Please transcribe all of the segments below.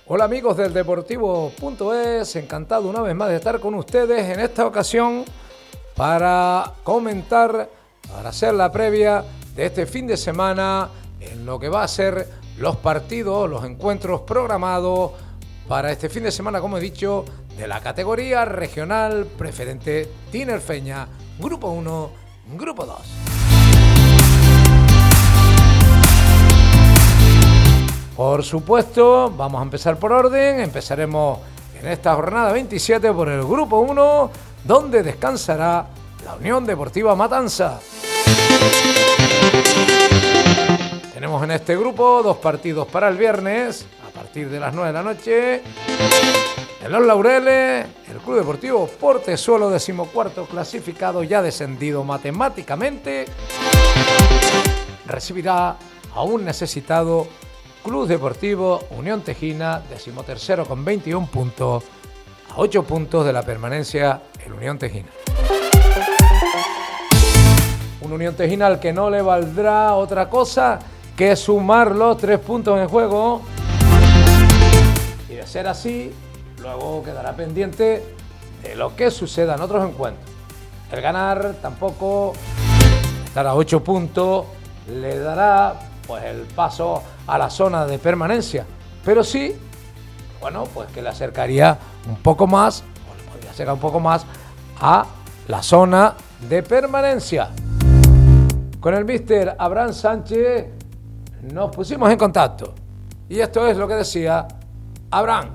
Hola amigos del Deportivo.es, encantado una vez más de estar con ustedes en esta ocasión para comentar, para hacer la previa de este fin de semana en lo que va a ser los partidos, los encuentros programados para este fin de semana, como he dicho, de la categoría regional preferente tinerfeña, Grupo 1, Grupo 2. Por supuesto, vamos a empezar por orden. Empezaremos en esta jornada 27 por el Grupo 1, donde descansará la Unión Deportiva Matanza. Tenemos en este grupo 2 partidos para el viernes, a partir de las 9 de la noche. En Los Laureles, el Club Deportivo Portezuelo, 14º clasificado, ya descendido matemáticamente, recibirá a un necesitado Club Deportivo Unión Tejina, 13º con 21 puntos, a 8 puntos de la permanencia el Unión Tejina. Un Unión Tejina al que no le valdrá otra cosa que sumar los 3 puntos en juego. Y de ser así, luego quedará pendiente de lo que suceda en otros encuentros. El ganar tampoco, estar a 8 puntos, le dará pues el paso a la zona de permanencia, pero sí, bueno, pues que le acercaría un poco más, o le podría acercar un poco más a la zona de permanencia. Con el míster Abraham Sánchez nos pusimos en contacto y esto es lo que decía Abraham.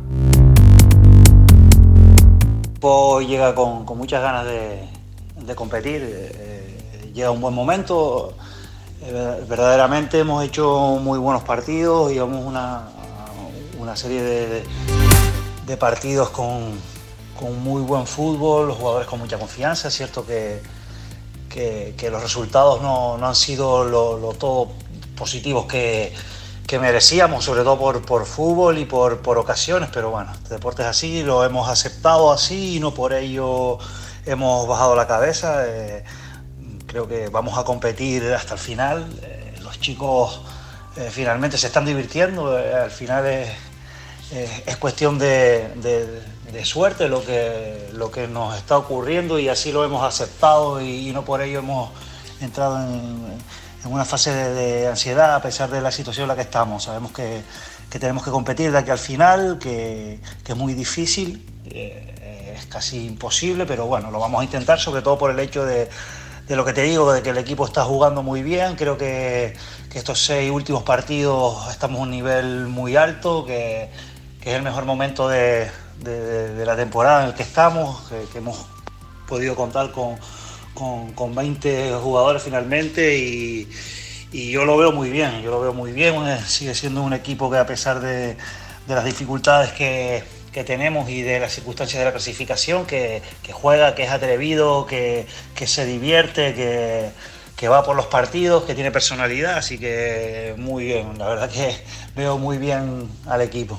Pues llega con muchas ganas de competir, llega un buen momento. Verdaderamente hemos hecho muy buenos partidos, llevamos una serie de partidos con muy buen fútbol, los jugadores con mucha confianza. Es cierto que los resultados no han sido lo todo positivos que merecíamos, sobre todo por fútbol y por ocasiones, pero bueno, este deporte es así, lo hemos aceptado así y no por ello hemos bajado la cabeza. Creo que vamos a competir hasta el final. Los chicos finalmente se están divirtiendo. Al final es cuestión de suerte lo que nos está ocurriendo y así lo hemos aceptado y no por ello hemos entrado en una fase de ansiedad a pesar de la situación en la que estamos. Sabemos que tenemos que competir de aquí al final, que es muy difícil, es casi imposible, pero bueno, lo vamos a intentar, sobre todo por el hecho de lo que te digo, de que el equipo está jugando muy bien. Creo que estos 6 últimos partidos estamos a un nivel muy alto, que es el mejor momento de la temporada en el que estamos, que hemos podido contar con 20 jugadores finalmente y yo lo veo muy bien, sigue siendo un equipo que a pesar de las dificultades que tenemos y de las circunstancias de la clasificación, que juega, que es atrevido, que se divierte, que va por los partidos, que tiene personalidad, así que muy bien, la verdad que veo muy bien al equipo.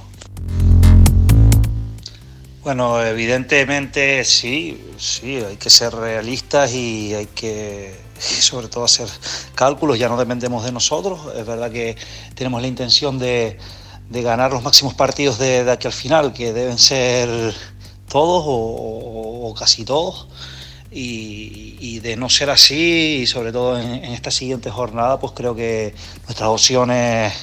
Bueno, evidentemente sí, hay que ser realistas y hay que sobre todo hacer cálculos, ya no dependemos de nosotros. Es verdad que tenemos la intención de ganar los máximos partidos de aquí al final, que deben ser todos o casi todos, y de no ser así, y sobre todo en esta siguiente jornada, pues creo que nuestras opciones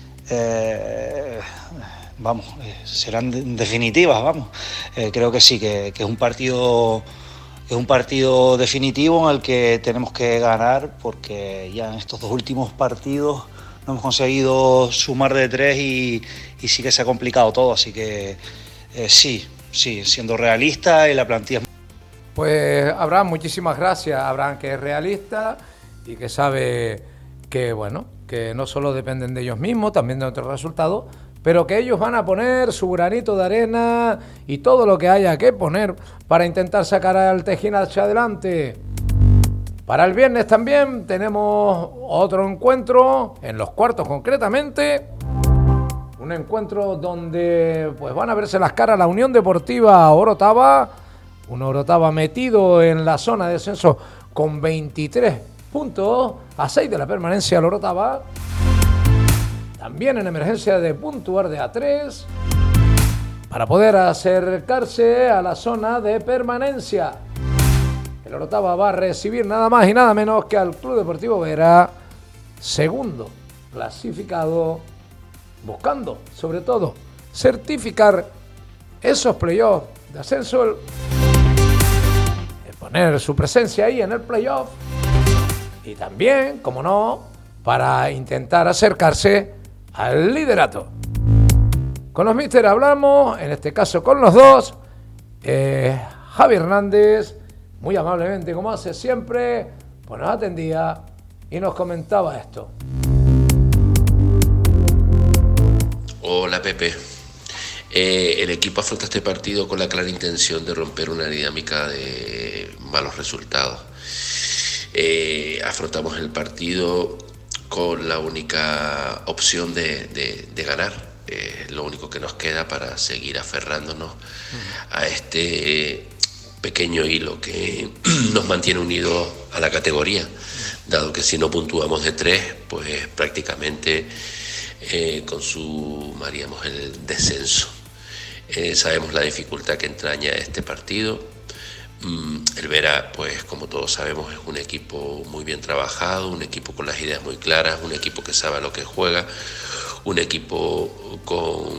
serán definitivas. Creo que sí, que es un partido definitivo en el que tenemos que ganar, porque ya en estos 2 últimos partidos no hemos conseguido sumar de 3 y sí que se ha complicado todo, así que sí, siendo realista y la plantilla. Pues Abraham, muchísimas gracias. Abraham, que es realista y que sabe que bueno, que no solo dependen de ellos mismos, también de otros resultados, pero que ellos van a poner su granito de arena y todo lo que haya que poner para intentar sacar al Tejina hacia adelante. Para el viernes también tenemos otro encuentro, en los cuartos concretamente, un encuentro donde pues van a verse las caras la Unión Deportiva Orotava, un Orotava metido en la zona de descenso con 23 puntos, a 6 de la permanencia el Orotava, también en emergencia de puntuar de A3, para poder acercarse a la zona de permanencia. El Orotava va a recibir nada más y nada menos que al Club Deportivo Vera, segundo clasificado, buscando sobre todo certificar esos playoffs de ascenso, poner su presencia ahí en el playoff y también, como no, para intentar acercarse al liderato. Con los míster hablamos, en este caso con los dos. Javi Hernández, muy amablemente, como hace siempre, pues nos atendía y nos comentaba esto. Hola Pepe. El equipo afronta este partido con la clara intención de romper una dinámica de malos resultados. Afrontamos el partido con la única opción de ganar. Lo único que nos queda para seguir aferrándonos a este pequeño hilo que nos mantiene unidos a la categoría, dado que si no puntuamos de 3, pues prácticamente consumaríamos el descenso. Sabemos la dificultad que entraña este partido. El Vera, pues como todos sabemos, es un equipo muy bien trabajado, un equipo con las ideas muy claras, un equipo que sabe a lo que juega, un equipo con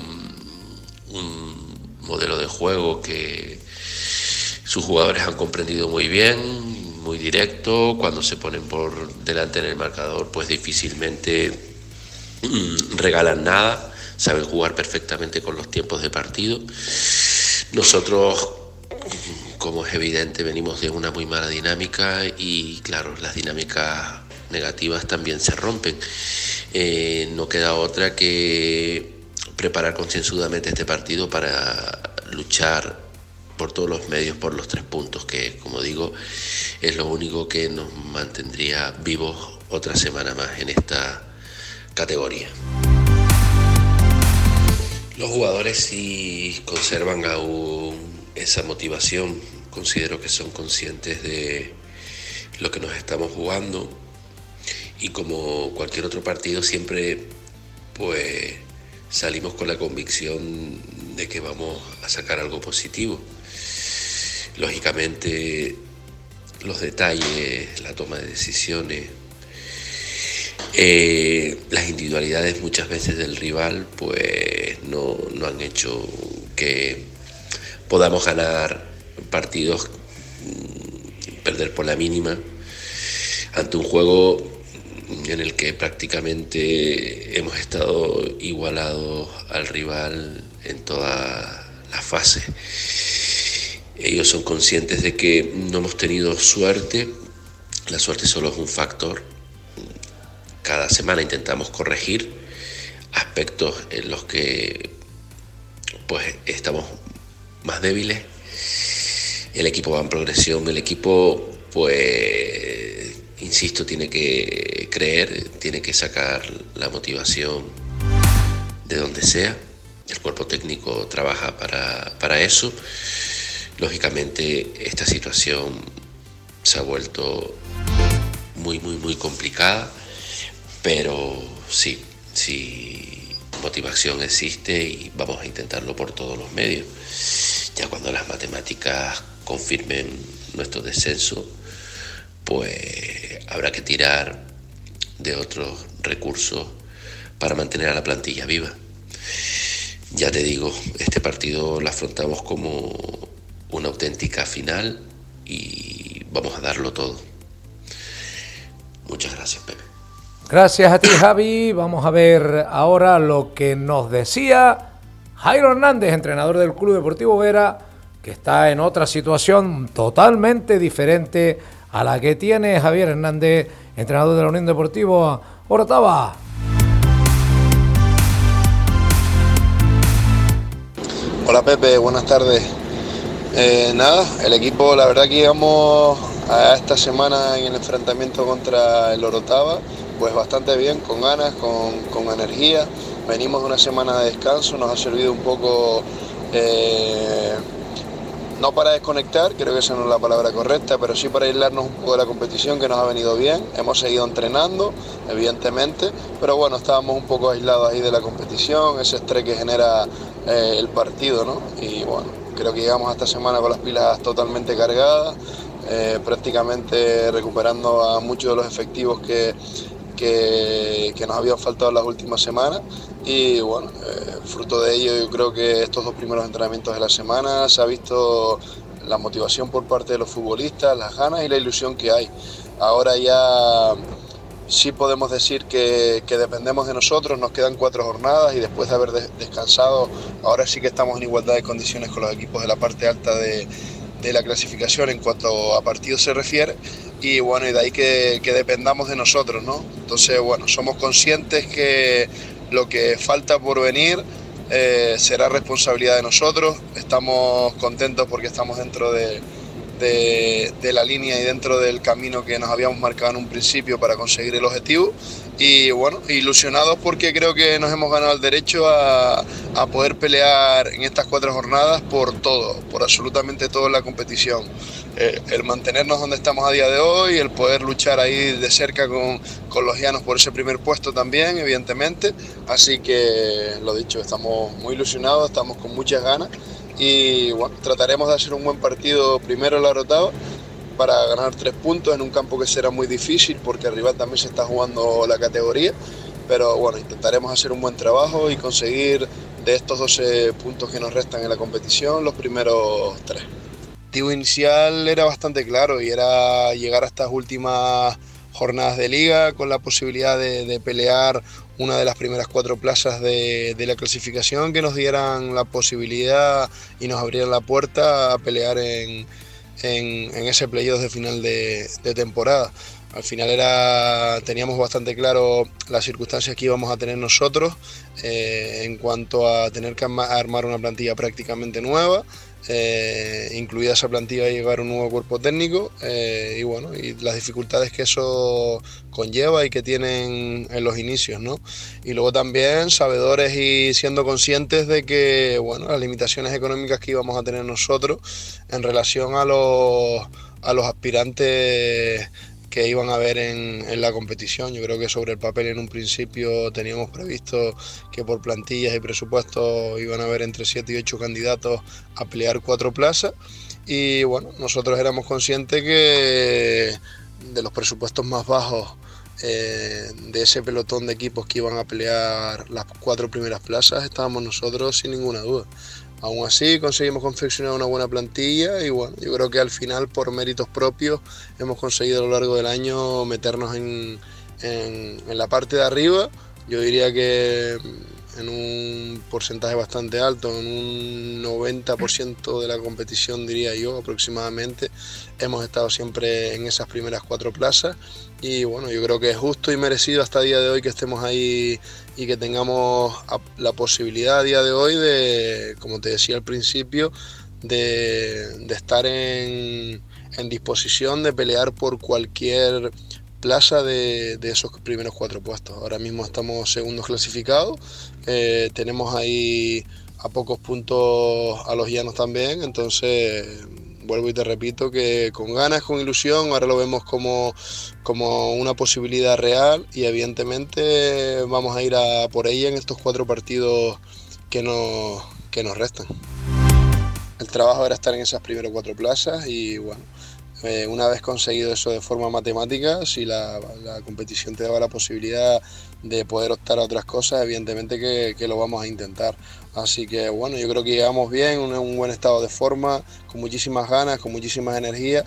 un modelo de juego que sus jugadores han comprendido muy bien, muy directo. Cuando se ponen por delante en el marcador, pues difícilmente regalan nada. Saben jugar perfectamente con los tiempos de partido. Nosotros, como es evidente, venimos de una muy mala dinámica y claro, las dinámicas negativas también se rompen. No queda otra que preparar concienzudamente este partido para luchar por todos los medios por los 3 puntos, que como digo, es lo único que nos mantendría vivos otra semana más en esta categoría. Los jugadores, si conservan aún esa motivación, considero que son conscientes de lo que nos estamos jugando y como cualquier otro partido siempre pues salimos con la convicción de que vamos a sacar algo positivo. Lógicamente los detalles, la toma de decisiones, las individualidades muchas veces del rival pues no han hecho que podamos ganar partidos, perder por la mínima ante un juego en el que prácticamente hemos estado igualados al rival en toda la fase. Ellos son conscientes de que no hemos tenido suerte, la suerte solo es un factor. Cada semana intentamos corregir aspectos en los que pues estamos más débiles. El equipo va en progresión, el equipo pues insisto, tiene que creer, tiene que sacar la motivación de donde sea. El cuerpo técnico trabaja para eso. Lógicamente esta situación se ha vuelto muy complicada. Pero sí, motivación existe y vamos a intentarlo por todos los medios. Ya cuando las matemáticas confirmen nuestro descenso, pues habrá que tirar de otros recursos para mantener a la plantilla viva. Ya te digo, este partido lo afrontamos como una auténtica final y vamos a darlo todo. Muchas gracias, Pepe. Gracias a ti, Javi. Vamos a ver ahora lo que nos decía Jairo Hernández, entrenador del Club Deportivo Vera, que está en otra situación totalmente diferente a la que tiene Javier Hernández, entrenador de la Unión Deportiva Orotava. Hola Pepe, buenas tardes. Nada, el equipo, la verdad que llegamos a esta semana en el enfrentamiento contra el Orotava pues bastante bien, con ganas, con energía. Venimos de una semana de descanso, nos ha servido un poco, no para desconectar, creo que esa no es la palabra correcta, pero sí para aislarnos un poco de la competición, que nos ha venido bien. Hemos seguido entrenando, evidentemente, pero bueno, estábamos un poco aislados ahí de la competición, ese estrés que genera el partido, ¿no? Y bueno, creo que llegamos a esta semana con las pilas totalmente cargadas, prácticamente recuperando a muchos de los efectivos que nos habían faltado las últimas semanas. Y bueno, fruto de ello, yo creo que estos 2 primeros entrenamientos de la semana se ha visto la motivación por parte de los futbolistas, las ganas y la ilusión que hay. Ahora ya sí podemos decir que dependemos de nosotros, nos quedan 4 jornadas y después de haber descansado, ahora sí que estamos en igualdad de condiciones con los equipos de la parte alta de la clasificación en cuanto a partidos se refiere. Y bueno, y de ahí que dependamos de nosotros, ¿no? Entonces, bueno, somos conscientes que lo que falta por venir será responsabilidad de nosotros. Estamos contentos porque estamos dentro de la línea y dentro del camino que nos habíamos marcado en un principio para conseguir el objetivo. Y bueno, ilusionados porque creo que nos hemos ganado el derecho a poder pelear en estas 4 jornadas por todo, por absolutamente todo en la competición. El mantenernos donde estamos a día de hoy, el poder luchar ahí de cerca con los llanos por ese primer puesto también, evidentemente. Así que, lo dicho, estamos muy ilusionados, estamos con muchas ganas y bueno, trataremos de hacer un buen partido primero en la Orotava para ganar 3 puntos en un campo que será muy difícil porque arriba también se está jugando la categoría, pero bueno, intentaremos hacer un buen trabajo y conseguir de estos 12 puntos que nos restan en la competición los primeros 3. El objetivo inicial era bastante claro y era llegar a estas últimas jornadas de liga con la posibilidad de pelear una de las primeras 4 plazas de la clasificación que nos dieran la posibilidad y nos abrieran la puerta a pelear en ese playoff de final de temporada. Al final teníamos bastante claro las circunstancias que íbamos a tener nosotros en cuanto a tener que armar una plantilla prácticamente nueva, incluida esa plantilla llegar un nuevo cuerpo técnico y bueno, y las dificultades que eso conlleva y que tienen en los inicios, ¿no? Y luego también sabedores y siendo conscientes de que bueno, las limitaciones económicas que íbamos a tener nosotros en relación a los aspirantes que iban a haber en la competición. Yo creo que sobre el papel en un principio teníamos previsto que por plantillas y presupuestos iban a haber entre 7 y 8 candidatos a pelear 4 plazas y bueno, nosotros éramos conscientes que de los presupuestos más bajos de ese pelotón de equipos que iban a pelear las 4 primeras plazas estábamos nosotros sin ninguna duda. Aún así conseguimos confeccionar una buena plantilla y bueno, yo creo que al final por méritos propios hemos conseguido a lo largo del año meternos en la parte de arriba. Yo diría que en un porcentaje bastante alto, en un 90% de la competición diría yo aproximadamente, hemos estado siempre en esas primeras 4 plazas y bueno, yo creo que es justo y merecido hasta el día de hoy que estemos ahí y que tengamos la posibilidad a día de hoy de, como te decía al principio, de estar en disposición de pelear por cualquier plaza de esos primeros 4 puestos. Ahora mismo estamos segundos clasificados, tenemos ahí a pocos puntos a los llanos también, entonces vuelvo y te repito que con ganas, con ilusión, ahora lo vemos como una posibilidad real y evidentemente vamos a ir a por ella en estos 4 partidos que nos restan. El trabajo era estar en esas primeras 4 plazas y bueno, una vez conseguido eso de forma matemática, si la competición te daba la posibilidad de poder optar a otras cosas, evidentemente que lo vamos a intentar. Así que bueno, yo creo que llegamos bien, en un buen estado de forma, con muchísimas ganas, con muchísimas energías.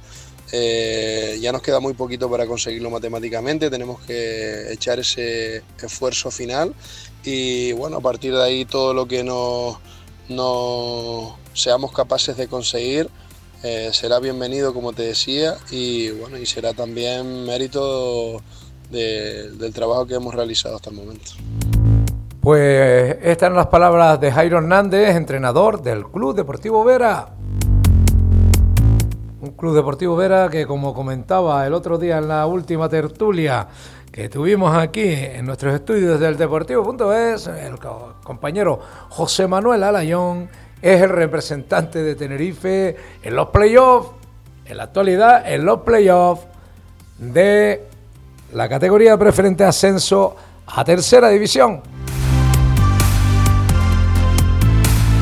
Ya nos queda muy poquito para conseguirlo matemáticamente, tenemos que echar ese esfuerzo final y bueno, a partir de ahí todo lo que no seamos capaces de conseguir será bienvenido, como te decía, y bueno, y será también mérito del trabajo que hemos realizado hasta el momento. Pues estas eran las palabras de Jairo Hernández, entrenador del Club Deportivo Vera. Un Club Deportivo Vera que, como comentaba el otro día en la última tertulia que tuvimos aquí en nuestros estudios del Deportivo.es, el compañero José Manuel Alayón es el representante de Tenerife en los playoffs, en la actualidad en los playoffs de la categoría preferente ascenso a tercera división.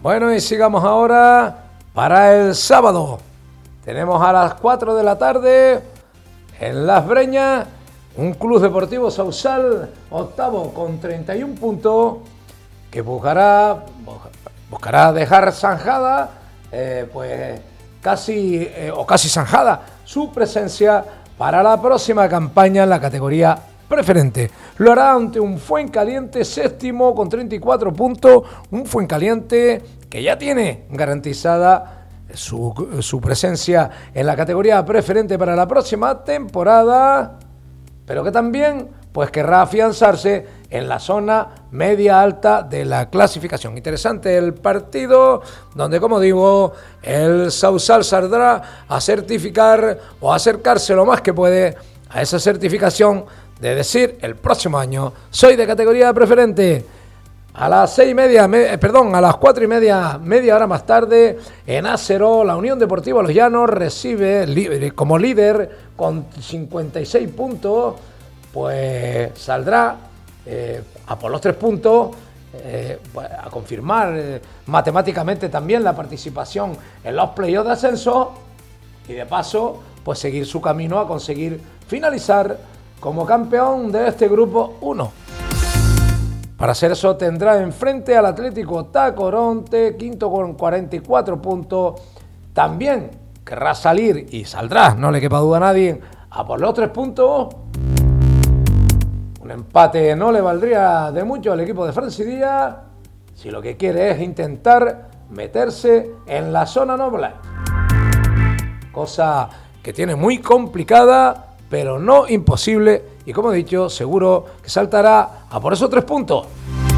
Bueno, y sigamos ahora para el sábado. Tenemos a las 4 de la tarde en Las Breñas un Club Deportivo Sausal, octavo con 31 puntos, que buscará dejar zanjada, pues casi zanjada su presencia para la próxima campaña en la categoría preferente. Lo hará ante un Fuencaliente séptimo con 34 puntos, un Fuencaliente que ya tiene garantizada su presencia en la categoría preferente para la próxima temporada, pero que también pues querrá afianzarse en la zona media-alta de la clasificación. Interesante el partido, donde, como digo, el Sausal saldrá a certificar o a acercarse lo más que puede a esa certificación de decir el próximo año soy de categoría preferente. A las 6:30, a las 4:30, media hora más tarde, en Acero, la Unión Deportiva Los Llanos recibe como líder con 56 puntos, pues saldrá a por los 3 puntos, a confirmar matemáticamente también la participación en los playoffs de ascenso y de paso pues seguir su camino a conseguir finalizar como campeón de este grupo 1. Para hacer eso tendrá enfrente al Atlético Tacoronte, quinto con 44 puntos. También querrá salir y saldrá, no le quepa duda a nadie, a por los 3 puntos. Un empate no le valdría de mucho al equipo de Francis Díaz, si lo que quiere es intentar meterse en la zona noble. Cosa que tiene muy complicada, pero no imposible, y como he dicho, seguro que saltará a por esos 3 puntos.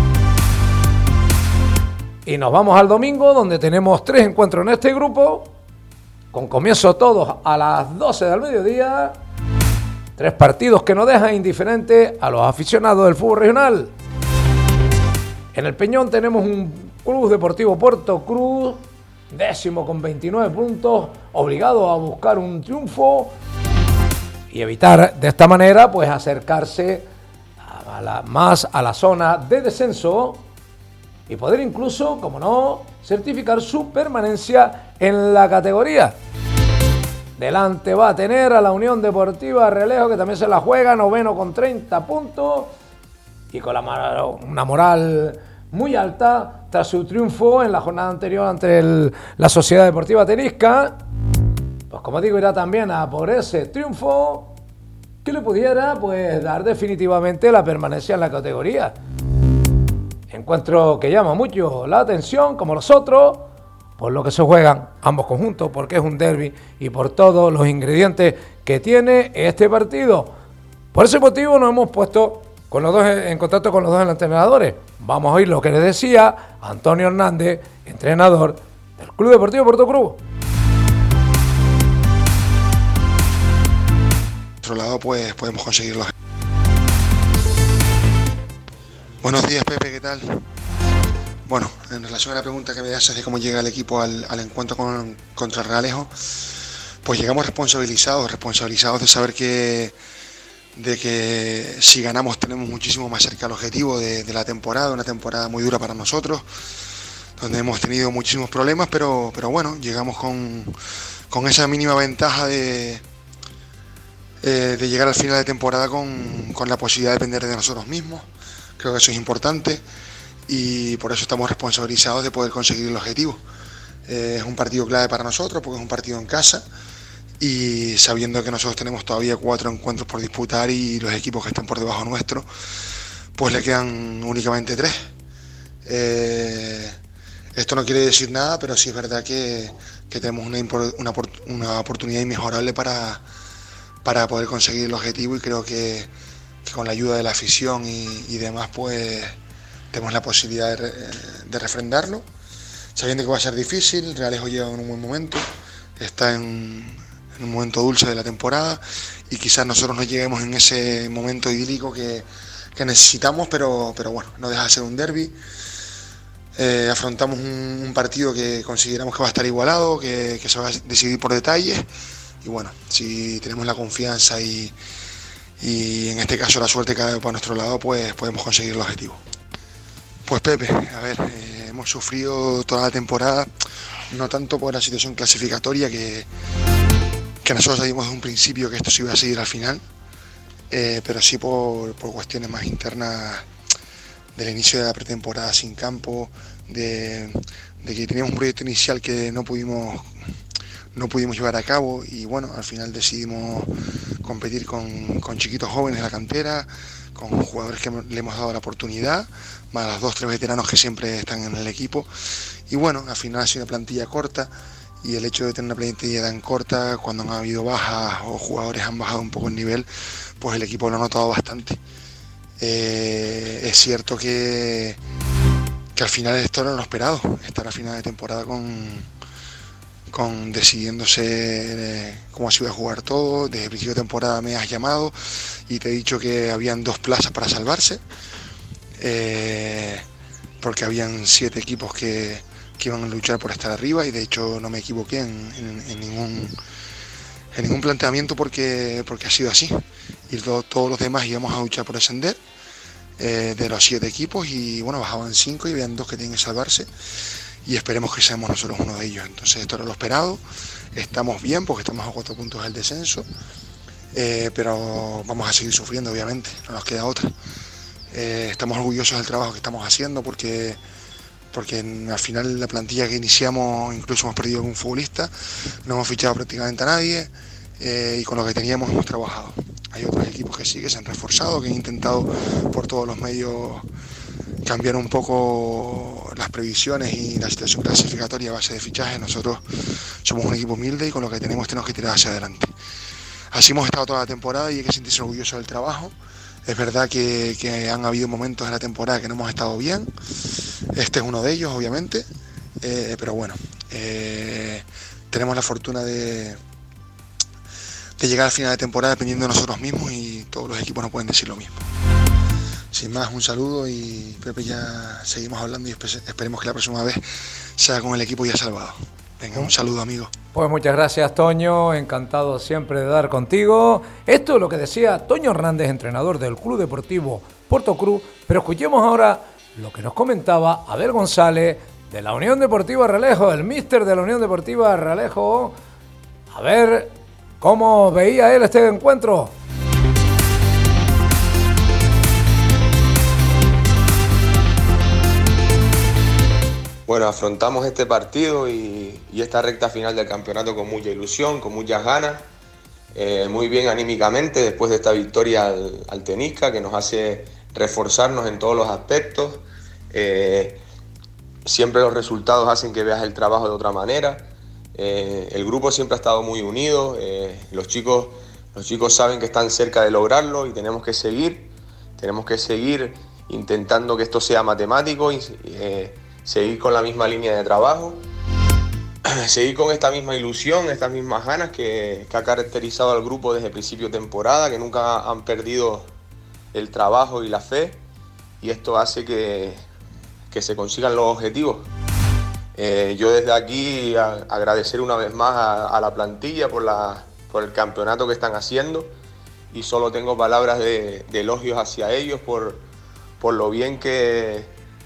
Y nos vamos al domingo, donde tenemos 3 encuentros en este grupo, con comienzo todos a las 12 del mediodía. 3 partidos que no dejan indiferentes a los aficionados del fútbol regional. En el Peñón tenemos un Club Deportivo Puerto Cruz, décimo con 29 puntos, obligado a buscar un triunfo y evitar de esta manera pues acercarse más a la zona de descenso y poder incluso, como no, certificar su permanencia en la categoría. Delante va a tener a la Unión Deportiva Relejo, que también se la juega, noveno con 30 puntos y con una moral muy alta tras su triunfo en la jornada anterior ante la Sociedad Deportiva Tenisca. Pues como digo, irá también a por ese triunfo que le pudiera pues dar definitivamente la permanencia en la categoría. Encuentro que llama mucho la atención, como los otros, por lo que se juegan ambos conjuntos, porque es un derbi y por todos los ingredientes que tiene este partido. Por ese motivo nos hemos puesto en contacto con los dos entrenadores. Vamos a oír lo que les decía Antonio Hernández, entrenador del Club Deportivo Puerto Cruz. Por otro lado, pues podemos conseguirlo. Buenos días, Pepe, ¿qué tal? Bueno, en relación a la pregunta que me haces de cómo llega el equipo al encuentro contra el Realejo, pues llegamos responsabilizados de saber que si ganamos tenemos muchísimo más cerca el objetivo de la temporada, una temporada muy dura para nosotros, donde hemos tenido muchísimos problemas, pero bueno, llegamos con esa mínima ventaja de llegar al final de temporada con la posibilidad de depender de nosotros mismos. Creo que eso es importante y por eso estamos responsabilizados de poder conseguir el objetivo. Es un partido clave para nosotros porque es un partido en casa y sabiendo que nosotros tenemos todavía 4 encuentros por disputar y los equipos que están por debajo nuestro pues le quedan únicamente 3. Esto no quiere decir nada, pero sí es verdad que tenemos una oportunidad inmejorable para poder conseguir el objetivo y creo que con la ayuda de la afición y demás pues tenemos la posibilidad de refrendarlo, sabiendo que va a ser difícil. Realejo llega en un buen momento, está en un momento dulce de la temporada y quizás nosotros no lleguemos en ese momento idílico que necesitamos, pero bueno, no deja de ser un derbi. Afrontamos un partido que consideramos que va a estar igualado, que se va a decidir por detalles y bueno, si tenemos la confianza y en este caso la suerte cae para nuestro lado, pues podemos conseguir el objetivo. Pues Pepe, a ver, hemos sufrido toda la temporada, no tanto por la situación clasificatoria, que nosotros sabíamos desde un principio que esto se iba a seguir al final, pero sí por cuestiones más internas del inicio de la pretemporada sin campo, de que teníamos un proyecto inicial que no pudimos llevar a cabo, y bueno, al final decidimos competir con chiquitos jóvenes de la cantera, con jugadores que le hemos dado la oportunidad, más los 2-3 veteranos que siempre están en el equipo, y bueno, al final ha sido una plantilla corta, y el hecho de tener una plantilla tan corta, cuando han habido bajas o jugadores han bajado un poco el nivel, pues el equipo lo ha notado bastante. Es cierto que al final esto no lo esperado, estar a final de temporada con decidiéndose cómo se iba a jugar todo. Desde el principio de temporada me has llamado y te he dicho que habían 2 plazas para salvarse, porque habían 7 equipos que iban a luchar por estar arriba, y de hecho no me equivoqué en ningún planteamiento, porque ha sido así, y todos los demás íbamos a luchar por descender, de los 7 equipos, y bueno, bajaban 5 y habían 2 que tienen que salvarse, y esperemos que seamos nosotros uno de ellos. Entonces esto era lo esperado, estamos bien porque estamos a 4 puntos del descenso, pero vamos a seguir sufriendo, obviamente, no nos queda otra. Estamos orgullosos del trabajo que estamos haciendo, porque al final la plantilla que iniciamos, incluso hemos perdido algún futbolista, no hemos fichado prácticamente a nadie, y con lo que teníamos hemos trabajado. Hay otros equipos que sí, que se han reforzado, que han intentado por todos los medios cambiar un poco las previsiones y la situación clasificatoria a base de fichajes. Nosotros somos un equipo humilde y con lo que tenemos que tirar hacia adelante. Así hemos estado toda la temporada y hay que sentirse orgulloso del trabajo. Es verdad que han habido momentos en la temporada que no hemos estado bien. Este es uno de ellos, obviamente, pero bueno, tenemos la fortuna de llegar al final de temporada dependiendo de nosotros mismos, y todos los equipos no pueden decir lo mismo. Sin más, un saludo, y Pepe, ya seguimos hablando y esperemos que la próxima vez sea con el equipo ya salvado. Venga, un saludo, amigo. Pues muchas gracias, Toño, encantado siempre de dar contigo. Esto es lo que decía Toño Hernández, entrenador del Club Deportivo Puerto Cruz, pero escuchemos ahora lo que nos comentaba Abel González de la Unión Deportiva Realejo, el míster de la Unión Deportiva Realejo. A ver cómo veía él este encuentro. Bueno, afrontamos este partido y esta recta final del campeonato con mucha ilusión, con muchas ganas, muy bien anímicamente después de esta victoria al Tenisca, que nos hace reforzarnos en todos los aspectos. Siempre los resultados hacen que veas el trabajo de otra manera. El grupo siempre ha estado muy unido, los chicos saben que están cerca de lograrlo y tenemos que seguir intentando que esto sea matemático y seguir con la misma línea de trabajo, seguir con esta misma ilusión, estas mismas ganas que ha caracterizado al grupo desde el principio de temporada, que nunca han perdido el trabajo y la fe, y esto hace que se consigan los objetivos. Yo desde aquí agradecer una vez más a la plantilla por el campeonato que están haciendo, y solo tengo palabras de elogios hacia ellos por lo bien que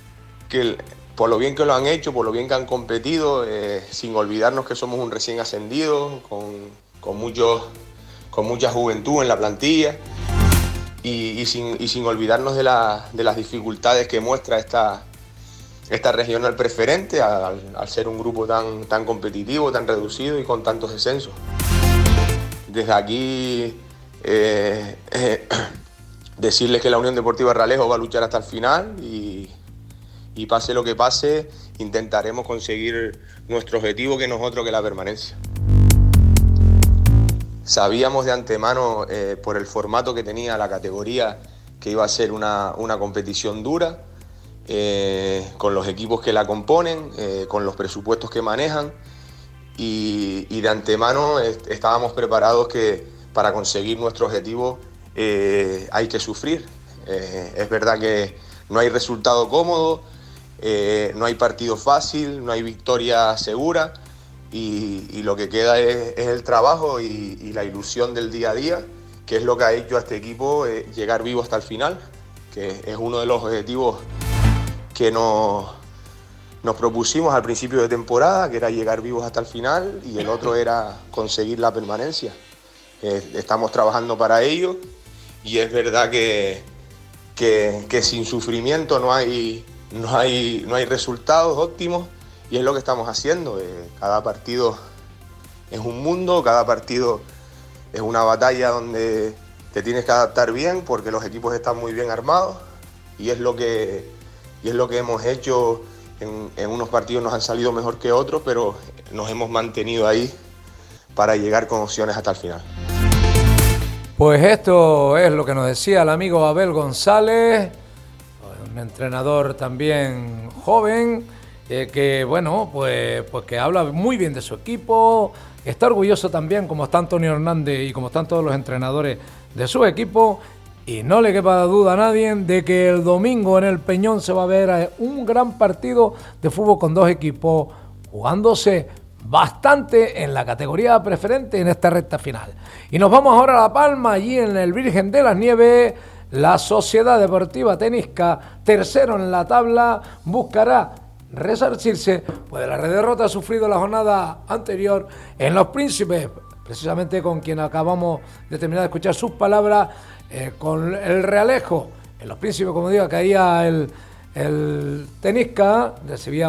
lo han hecho, por lo bien que han competido, sin olvidarnos que somos un recién ascendido, con mucha juventud en la plantilla, y sin olvidarnos de las dificultades que muestra esta regional preferente al ser un grupo tan competitivo, tan reducido y con tantos descensos. Desde aquí decirles que la Unión Deportiva Realejo va a luchar hasta el final, y pase lo que pase, intentaremos conseguir nuestro objetivo, que no es otro que la permanencia. Sabíamos de antemano, por el formato que tenía la categoría, que iba a ser una competición dura, con los equipos que la componen, con los presupuestos que manejan, y de antemano estábamos preparados que para conseguir nuestro objetivo hay que sufrir. Es verdad que no hay resultado cómodo, no hay partido fácil, no hay victoria segura, y lo que queda es el trabajo y la ilusión del día a día, que es lo que ha hecho a este equipo llegar vivo hasta el final, que es uno de los objetivos que nos propusimos al principio de temporada, que era llegar vivos hasta el final, y el otro era conseguir la permanencia. Estamos trabajando para ello, y es verdad que sin sufrimiento no hay resultados óptimos, y es lo que estamos haciendo. Cada partido es un mundo, cada partido es una batalla donde te tienes que adaptar bien, porque los equipos están muy bien armados, y es lo que hemos hecho. En unos partidos nos han salido mejor que otros, pero nos hemos mantenido ahí para llegar con opciones hasta el final. Pues esto es lo que nos decía el amigo Abel González, un entrenador también joven, que bueno, pues que habla muy bien de su equipo, está orgulloso también, como está Antonio Hernández y como están todos los entrenadores de su equipo, y no le quepa duda a nadie de que el domingo en el Peñón se va a ver un gran partido de fútbol con dos equipos jugándose bastante en la categoría preferente en esta recta final. Y nos vamos ahora a La Palma, allí en el Virgen de las Nieves. La Sociedad Deportiva Tenisca, tercero en la tabla, buscará resarcirse pues de la derrota sufrido la jornada anterior en Los Príncipes, precisamente con quien acabamos de terminar de escuchar sus palabras, con el Realejo. En Los Príncipes, como digo, caía el Tenisca, recibía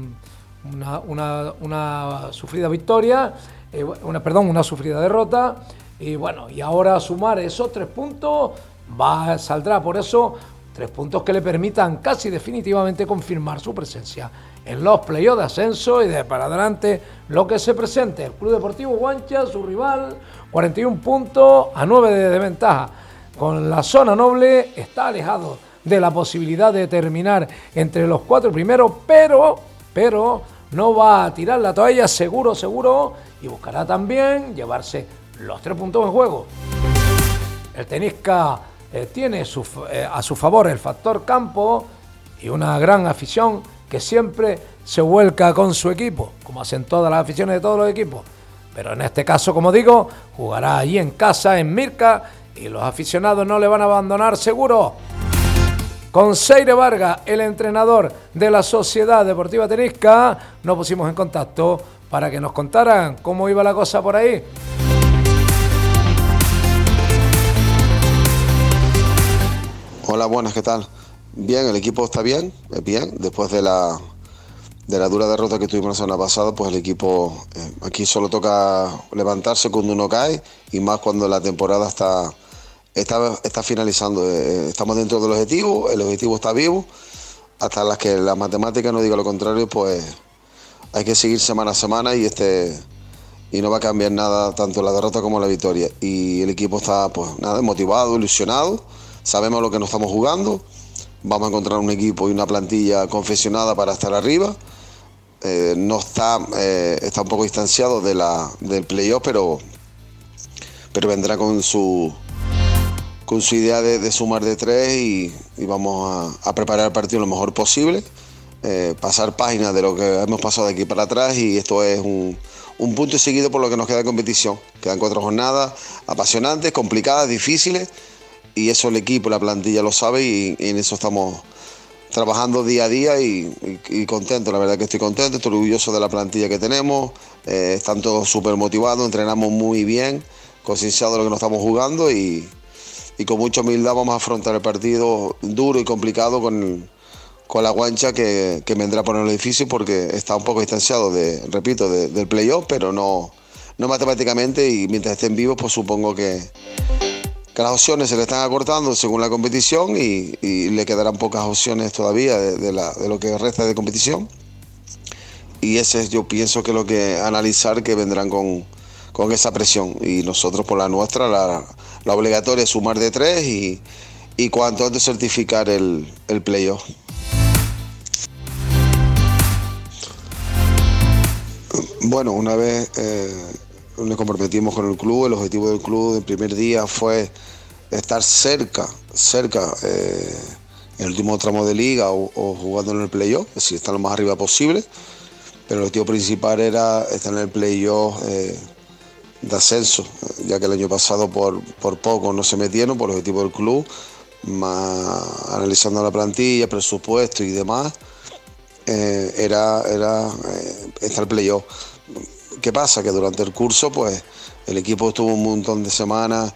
una sufrida victoria, una sufrida derrota, y bueno, y ahora sumar esos 3 puntos saldrá por eso 3 puntos que le permitan casi definitivamente confirmar su presencia en los playoffs de ascenso, y de para adelante lo que se presente. El Club Deportivo Guancha, su rival, 41 puntos a 9 de ventaja. Con la zona noble está alejado de la posibilidad de terminar entre los 4 primeros, pero no va a tirar la toalla seguro, y buscará también llevarse los 3 puntos en juego. El Tenisca tiene a su favor el factor campo y una gran afición que siempre se vuelca con su equipo, como hacen todas las aficiones de todos los equipos. Pero en este caso, como digo, jugará allí en casa, en Mirca, y los aficionados no le van a abandonar seguro. Con Seire Vargas, el entrenador de la Sociedad Deportiva Tenisca, nos pusimos en contacto para que nos contaran cómo iba la cosa por ahí. Hola, buenas, ¿qué tal? Bien, el equipo está bien, después de la dura derrota que tuvimos la semana pasada, pues el equipo aquí solo toca levantarse cuando uno cae, y más cuando la temporada está finalizando. Estamos dentro del objetivo, el objetivo está vivo, hasta las que la matemática no diga lo contrario, pues hay que seguir semana a semana, y no va a cambiar nada, tanto la derrota como la victoria. Y el equipo está pues nada, motivado, ilusionado, sabemos lo que nos estamos jugando, vamos a encontrar un equipo y una plantilla confeccionada para estar arriba. No está un poco distanciado del playoff, pero vendrá con su idea de sumar de 3, y vamos a preparar el partido lo mejor posible, pasar páginas de lo que hemos pasado de aquí para atrás, y esto es un punto seguido por lo que nos queda de competición. Quedan 4 jornadas apasionantes, complicadas, difíciles, y eso el equipo, la plantilla lo sabe, y en eso estamos trabajando día a día, y contento. La verdad que estoy contento, estoy orgulloso de la plantilla que tenemos. Están todos súper motivados, entrenamos muy bien, concienciados de lo que nos estamos jugando, y con mucha humildad vamos a afrontar el partido duro y complicado con la Guancha, que vendrá a ponerlo difícil, porque está un poco distanciado del playoff, pero no matemáticamente, y mientras estén vivos pues supongo que las opciones se le están acortando según la competición, y le quedarán pocas opciones todavía de lo que resta de competición, y ese es, yo pienso, que lo que analizar, que vendrán con esa presión, y nosotros por la nuestra, la obligatoria es sumar de 3, y cuanto antes certificar el playoff. Bueno, una vez nos comprometimos con el club, el objetivo del club del primer día fue estar cerca en el último tramo de liga o jugando en el playoff, es decir, estar lo más arriba posible, pero el objetivo principal era estar en el playoff de ascenso, ya que el año pasado por poco no se metieron por el objetivo del club. más analizando la plantilla, presupuesto y demás, era estar el playoff. ¿Qué pasa? Que durante el curso pues el equipo estuvo un montón de semanas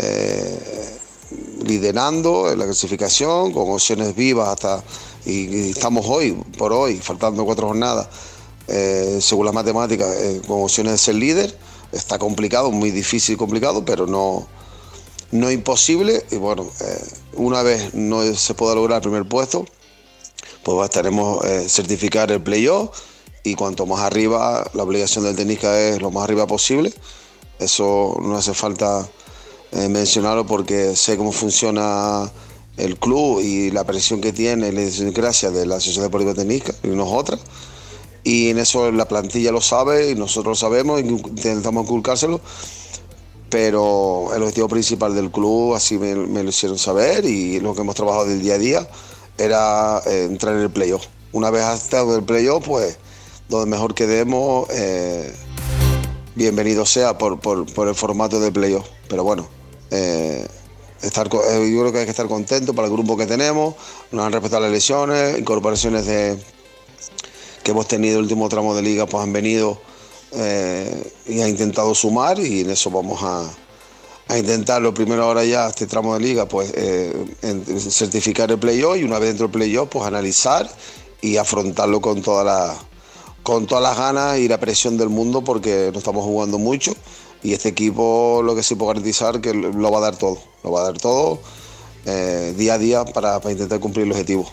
liderando en la clasificación, con opciones vivas y estamos hoy, faltando 4 jornadas, según las matemáticas, con opciones de ser líder. Está complicado, muy difícil y complicado, pero no imposible. Y bueno, una vez no se pueda lograr el primer puesto, pues estaremos certificar el playoff, y cuanto más arriba, la obligación del tenista es lo más arriba posible. Eso no hace falta mencionarlo, porque sé cómo funciona el club y la presión que tiene la idiosincrasia de la Asociación Deportiva Tenista y nosotras, y en eso la plantilla lo sabe y nosotros lo sabemos y intentamos inculcárselo, pero el objetivo principal del club, así me lo hicieron saber, y lo que hemos trabajado del día a día era entrar en el playoff. Una vez estado en el playoff, pues donde mejor quedemos, bienvenido sea por el formato del playoff. Pero bueno, yo creo que hay que estar contento para el grupo que tenemos. Nos han respetado las lesiones, incorporaciones que hemos tenido el último tramo de liga, pues han venido y han intentado sumar, y en eso vamos a intentarlo. Primero, ahora ya este tramo de liga, pues certificar el playoff, y una vez dentro del playoff, pues analizar y afrontarlo con todas las ganas y la presión del mundo, porque no estamos jugando mucho, y este equipo, lo que sí puedo garantizar, que lo va a dar todo, día a día para intentar cumplir el objetivo.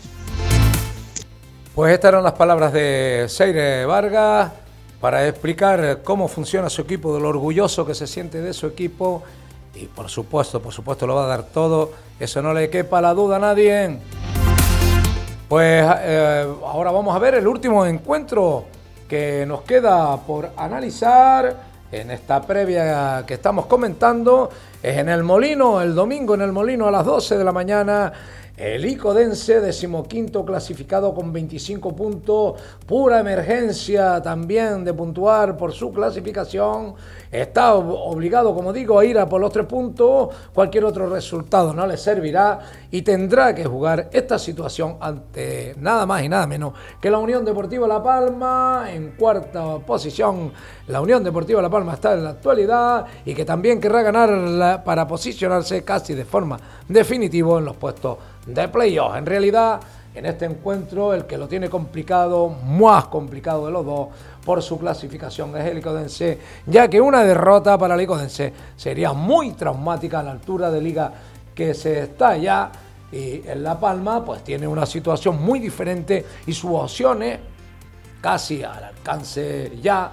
Pues estas eran las palabras de Seire Vargas para explicar cómo funciona su equipo, de lo orgulloso que se siente de su equipo, y por supuesto lo va a dar todo, eso no le quepa la duda a nadie. Pues ahora vamos a ver el último encuentro que nos queda por analizar en esta previa que estamos comentando. Es en el Molino, el domingo en el Molino a las 12 de la mañana. El Icodense, 15º clasificado con 25 puntos, pura emergencia también de puntuar por su clasificación. Está obligado, como digo, a ir a por los 3 puntos. Cualquier otro resultado no le servirá y tendrá que jugar esta situación ante nada más y nada menos que la Unión Deportiva La Palma, en 4ª posición. La Unión Deportiva La Palma está en la actualidad y que también querrá ganar para posicionarse casi de forma definitiva en los puestos de playoff. En realidad, en este encuentro, el que lo tiene complicado, más complicado de los dos, por su clasificación, es el Icodense, ya que una derrota para el Icodense sería muy traumática a la altura de liga que se está ya, y en La Palma pues tiene una situación muy diferente y sus opciones casi al alcance ya,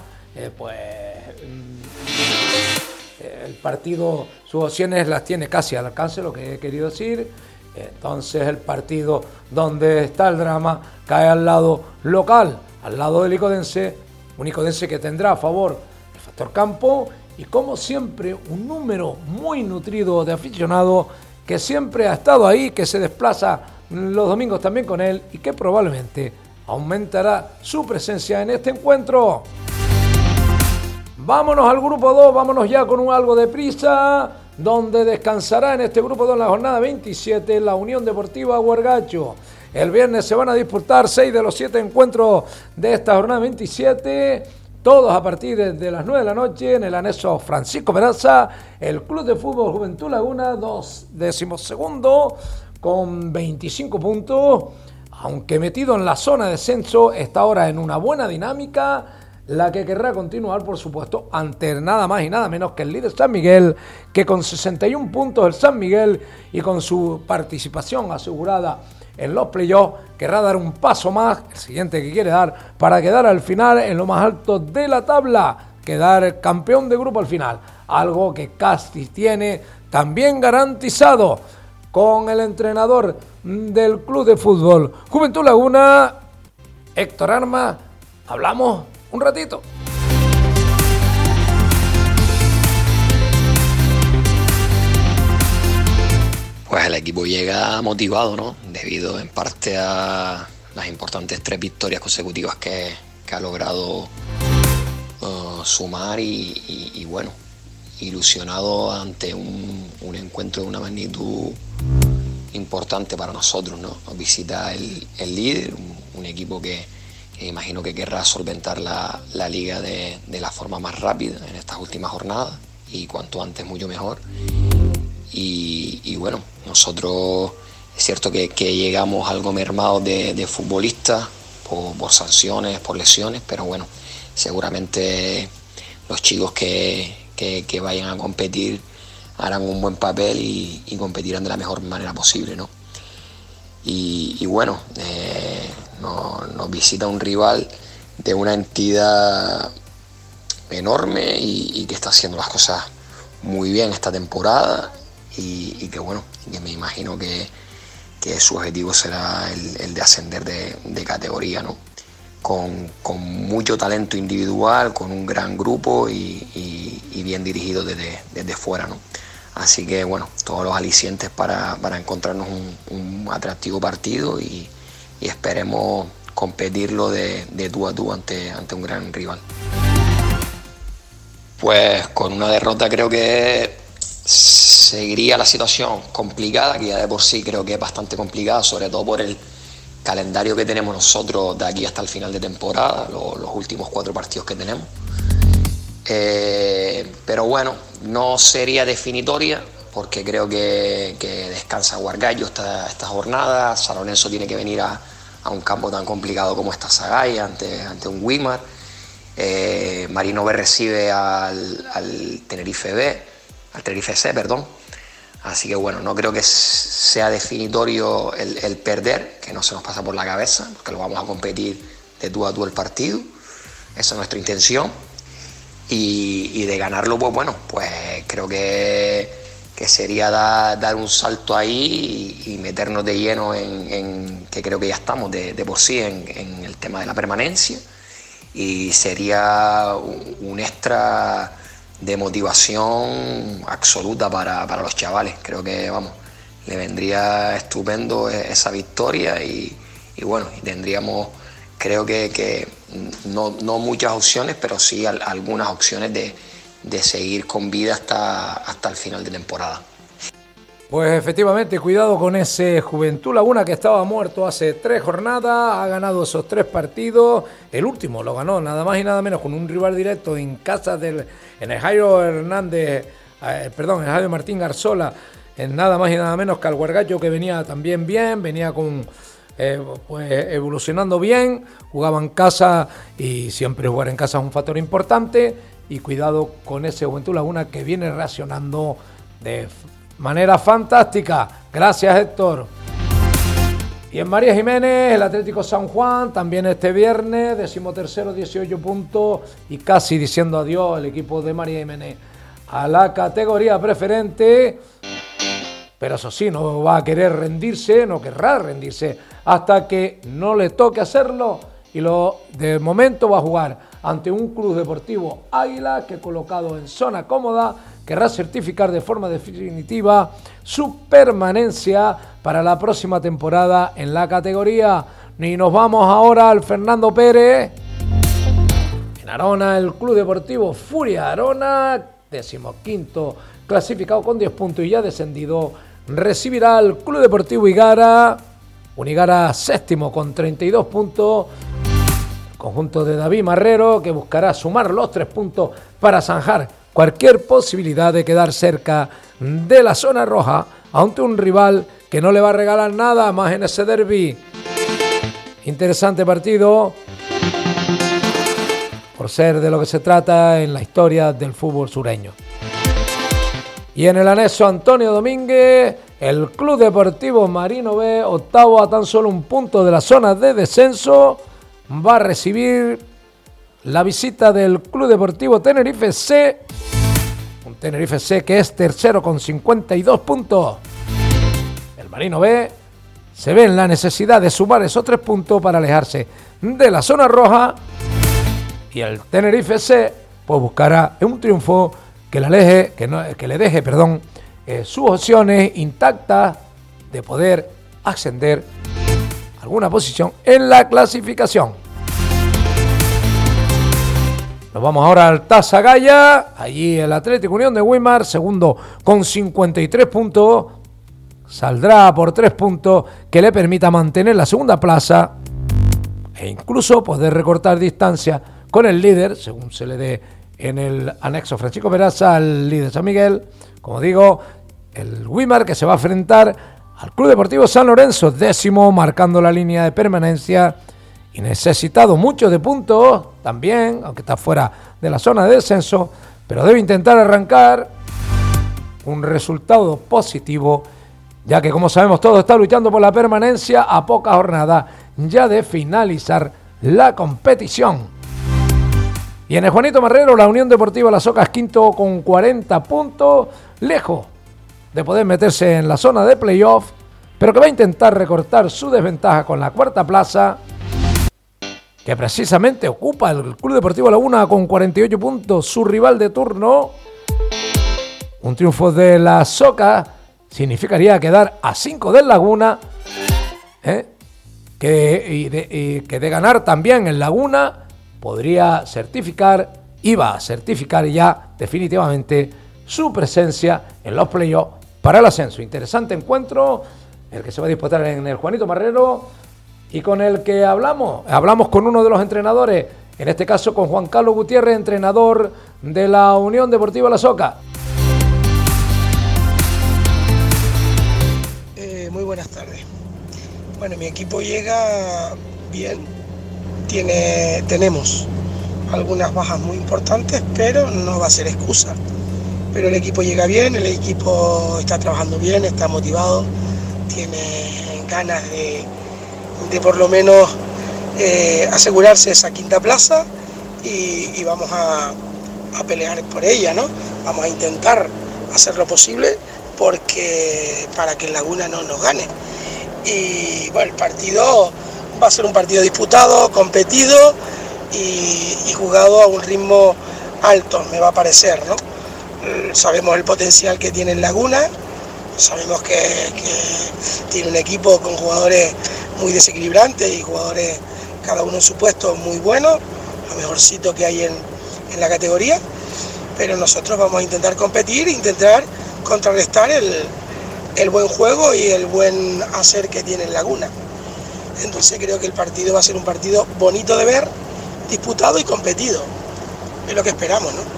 el partido, sus opciones las tiene casi al alcance, lo que he querido decir. Entonces el partido donde está el drama cae al lado local, al lado del Icodense, un Icodense que tendrá a favor el factor campo y, como siempre, un número muy nutrido de aficionados que siempre ha estado ahí, que se desplaza los domingos también con él y que probablemente aumentará su presencia en este encuentro. Vámonos al grupo 2, vámonos ya con algo de prisa, donde descansará en este grupo 2 en la jornada 27 la Unión Deportiva Huargacho. El viernes se van a disputar 6 de los 7 encuentros de esta jornada 27, todos a partir de las 9 de la noche en el anexo Francisco Peraza. El Club de Fútbol Juventud Laguna, 12º con 25 puntos, aunque metido en la zona de descenso, está ahora en una buena dinámica, la que querrá continuar, por supuesto, ante nada más y nada menos que el líder San Miguel, que con 61 puntos el San Miguel y con su participación asegurada en los playoffs, querrá dar un paso más, el siguiente que quiere dar, para quedar al final en lo más alto de la tabla, quedar campeón de grupo al final, algo que casi tiene también garantizado con el entrenador del Club de Fútbol Juventud Laguna, Héctor Armas. Hablamos un ratito. Pues el equipo llega motivado, ¿no? Debido en parte a las importantes 3 victorias consecutivas que ha logrado sumar y bueno, ilusionado ante un encuentro de una magnitud importante para nosotros, ¿no? Nos visita el líder, un equipo que imagino que querrá solventar la liga de la forma más rápida en estas últimas jornadas, y cuanto antes mucho mejor. Y bueno, nosotros es cierto que llegamos algo mermados de futbolistas por sanciones, por lesiones, pero bueno, seguramente los chicos que vayan a competir harán un buen papel y competirán de la mejor manera posible, ¿no? Y bueno, nos visita un rival de una entidad enorme y que está haciendo las cosas muy bien esta temporada, y que bueno, que me imagino que su objetivo será el de ascender de categoría, ¿no? Con mucho talento individual, con un gran grupo y bien dirigido desde fuera, ¿no? Así que bueno, todos los alicientes para encontrarnos un atractivo partido y esperemos competirlo de tú a tú ante un gran rival. Pues con una derrota creo que seguiría la situación complicada, que ya de por sí creo que es bastante complicada, sobre todo por el calendario que tenemos nosotros de aquí hasta el final de temporada, los últimos 4 partidos que tenemos. Pero bueno, no sería definitoria, porque creo que descansa Guargallo esta jornada. San Lorenzo tiene que venir a un campo tan complicado como esta Sagaya, ante un Weimar. Marino B recibe al Tenerife C, perdón. Así que bueno, no creo que sea definitorio el perder, que no se nos pasa por la cabeza, porque lo vamos a competir de tú a tú el partido. Esa es nuestra intención. Y de ganarlo, pues bueno, pues creo que sería dar un salto ahí y meternos de lleno en que creo que ya estamos de por sí en el tema de la permanencia, y sería un extra de motivación absoluta para los chavales. Creo que vamos, le vendría estupendo esa victoria y bueno, y tendríamos, creo que no muchas opciones, pero sí algunas opciones de seguir con vida hasta el final de temporada. Pues efectivamente, cuidado con ese Juventud Laguna que estaba muerto hace 3 jornadas, ha ganado esos 3 partidos, el último lo ganó nada más y nada menos con un rival directo en casa en el Jairo Martín Garzola, en nada más y nada menos que al Guargallo, que venía también bien, venía con pues evolucionando bien, jugaba en casa y siempre jugar en casa es un factor importante, y cuidado con ese Juventud Laguna que viene reaccionando de manera fantástica. Gracias, Héctor. Y en María Jiménez, el Atlético San Juan, también este viernes, 13º, 18 puntos, y casi diciendo adiós el equipo de María Jiménez a la categoría preferente. Pero eso sí, no va a querer rendirse, no querrá rendirse hasta que no le toque hacerlo, y de momento va a jugar ante un Club Deportivo Águila que, colocado en zona cómoda, querrá certificar de forma definitiva su permanencia para la próxima temporada en la categoría. Y nos vamos ahora al Fernando Pérez. En Arona, el Club Deportivo Furia Arona, 15º clasificado con 10 puntos y ya descendido, recibirá al Club Deportivo Igara. Un Igara 7º con 32 puntos. Conjunto de David Marrero, que buscará sumar los 3 puntos para zanjar cualquier posibilidad de quedar cerca de la zona roja ante un rival que no le va a regalar nada más en ese derbi. Interesante partido, por ser de lo que se trata en la historia del fútbol sureño. Y en el anexo Antonio Domínguez, el Club Deportivo Marino B, 8º a tan solo un punto de la zona de descenso, va a recibir la visita del Club Deportivo Tenerife C, un Tenerife C que es 3º con 52 puntos. El Marino B se ve en la necesidad de sumar esos 3 puntos para alejarse de la zona roja, y el Tenerife C pues buscará un triunfo que le deje sus opciones intactas de poder ascender alguna posición en la clasificación. Nos vamos ahora al Tasagaya. Allí el Atlético Unión de Weimar, segundo con 53 puntos. saldrá por 3 puntos que le permita mantener la segunda plaza e incluso poder recortar distancia con el líder, según se le dé en el anexo Francisco Peraza, al líder San Miguel, como digo, el Güímar, que se va a enfrentar al Club Deportivo San Lorenzo, 10º, marcando la línea de permanencia y necesitado mucho de puntos también, aunque está fuera de la zona de descenso, pero debe intentar arrancar un resultado positivo, ya que, como sabemos todos, está luchando por la permanencia a pocas jornadas ya de finalizar la competición. Y en el Juanito Marrero, la Unión Deportiva Las Ocas, quinto con 40 puntos, lejos de poder meterse en la zona de playoff, pero que va a intentar recortar su desventaja con la cuarta plaza, que precisamente ocupa el Club Deportivo Laguna con 48 puntos, su rival de turno. Un triunfo de Las Ocas significaría quedar a 5 del Laguna, que de ganar también el Laguna podría certificar, iba a certificar ya definitivamente su presencia en los playoffs para el ascenso. Interesante encuentro el que se va a disputar en el Juanito Marrero y con el que hablamos con uno de los entrenadores, en este caso con Juan Carlos Gutiérrez, entrenador de la Unión Deportiva Las Ocas. Muy buenas tardes. Bueno, mi equipo llega bien. Tenemos algunas bajas muy importantes, pero no va a ser excusa. Pero el equipo llega bien, el equipo está trabajando bien, está motivado, tiene ganas de por lo menos asegurarse esa quinta plaza y vamos a pelear por ella, ¿no? Vamos a intentar hacer lo posible para que el Laguna no nos gane. Y bueno, el partido va a ser un partido disputado, competido y jugado a un ritmo alto, me va a parecer, ¿no? Sabemos el potencial que tiene el Laguna, sabemos que tiene un equipo con jugadores muy desequilibrantes y jugadores, cada uno en su puesto, muy buenos, lo mejorcito que hay en la categoría, pero nosotros vamos a intentar competir, intentar contrarrestar el buen juego y el buen hacer que tiene el Laguna. Entonces creo que el partido va a ser un partido bonito de ver, disputado y competido. Es lo que esperamos, ¿no?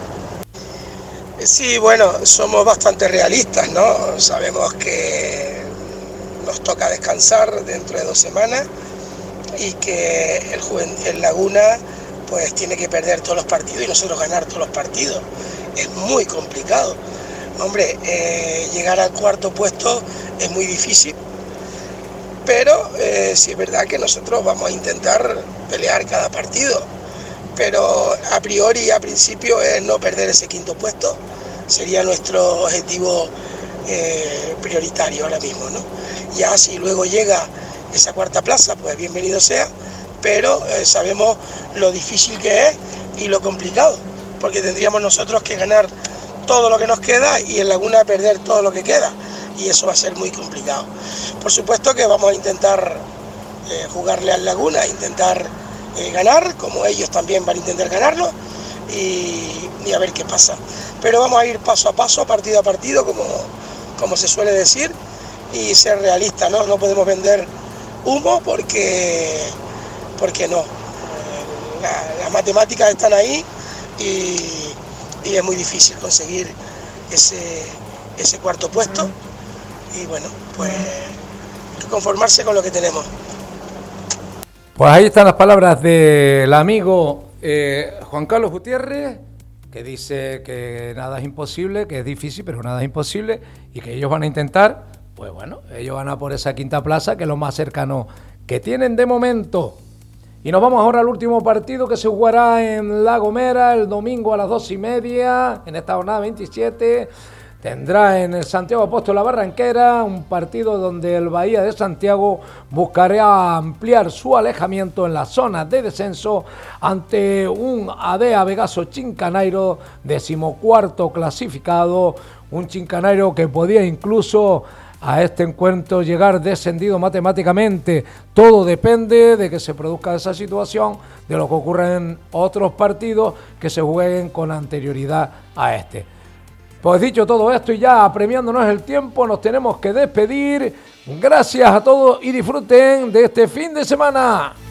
Sí, bueno, somos bastante realistas, ¿no? Sabemos que nos toca descansar dentro de 2 semanas y que el Laguna pues tiene que perder todos los partidos y nosotros ganar todos los partidos. Es muy complicado. Hombre, llegar al cuarto puesto es muy difícil, pero sí es verdad que nosotros vamos a intentar pelear cada partido, pero a priori, a principio, es no perder ese quinto puesto, sería nuestro objetivo prioritario ahora mismo, ¿no? Ya si luego llega esa cuarta plaza, pues bienvenido sea, pero sabemos lo difícil que es y lo complicado, porque tendríamos nosotros que ganar todo lo que nos queda y el Laguna perder todo lo que queda, y eso va a ser muy complicado. Por supuesto que vamos a intentar jugarle al Laguna, intentar ganar, como ellos también van a intentar ganarlo, y a ver qué pasa. Pero vamos a ir paso a paso, partido a partido, como se suele decir, y ser realistas, ¿no? No podemos vender humo porque no. Las matemáticas están ahí y es muy difícil conseguir ese cuarto puesto. Y bueno, pues hay que conformarse con lo que tenemos. Pues ahí están las palabras del amigo Juan Carlos Gutiérrez, que dice que nada es imposible, que es difícil, pero nada es imposible, y que ellos van a intentar, pues bueno, ellos van a por esa quinta plaza, que es lo más cercano que tienen de momento. Y nos vamos ahora al último partido que se jugará en La Gomera el domingo a las 2:30, en esta jornada 27. Tendrá en el Santiago Apóstol La Barranquera un partido donde el Bahía de Santiago buscará ampliar su alejamiento en la zona de descenso ante un ADEA Vegaso Chinchanairo, 14º clasificado, un Chinchanairo que podía incluso a este encuentro llegar descendido matemáticamente. Todo depende de que se produzca esa situación, de lo que ocurra en otros partidos que se jueguen con anterioridad a este. Pues dicho todo esto y ya apremiándonos el tiempo, nos tenemos que despedir. Gracias a todos y disfruten de este fin de semana.